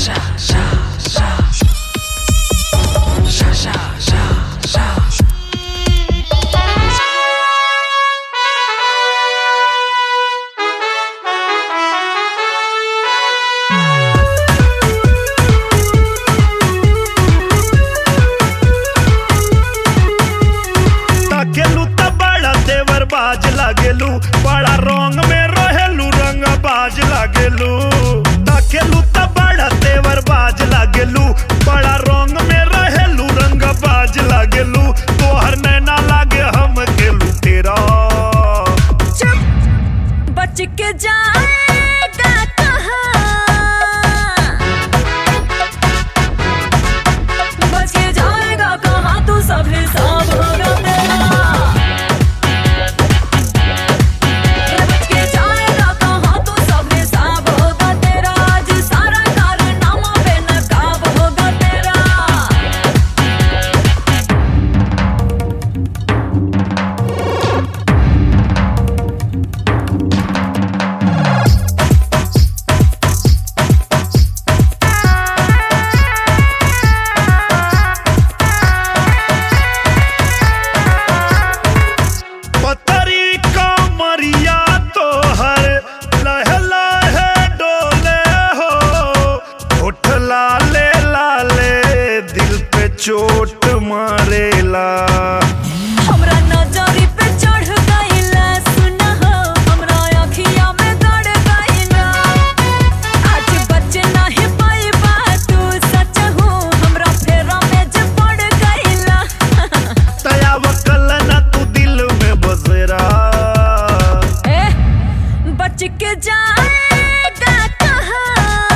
बाज लागेलू बड़ा रंग में रहेलू रंग बाज लागेलू ताकेलू त बड़ा तेवर बाज लागेलू बड़ा रंग में रहेलू रंग बाज लागेलू तोहर नैना लागे हम के लुटेरा चुप बच के जाएगा कहाँ बच के जाएगा कहाँ तू सब हिसाब होगा तेरा लाले लाले दिल पे चोट मारेला हमरा नजरी पे चढ़ गइला सुना हो हमरा अखिया में गड़ गइला आज बच नहीं पाइबा तू सच हो हमरा फेरा में जे पड़ गइला तया वकल ना तू दिल में बसेरा ए बच के जाएगा कहाँ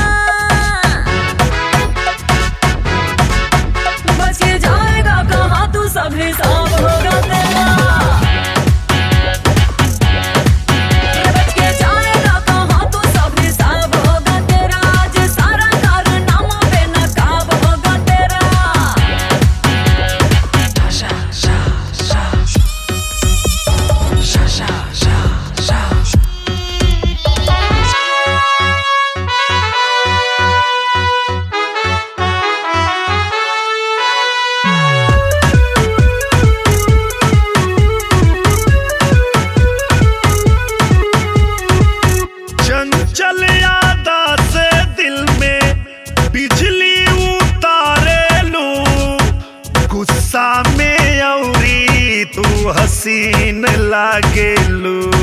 बच के जाएगा कहाँ तू सब हिसाब होगा तेरा बच के जाएगा कहाँ तू सब हिसाब होगा तेरा आज सारा कारनामा बेनकाब होगा तेरा चंचल यादा से दिल में बिजली उतारेलू गुस्सा में औरी तू हसीन लागेलू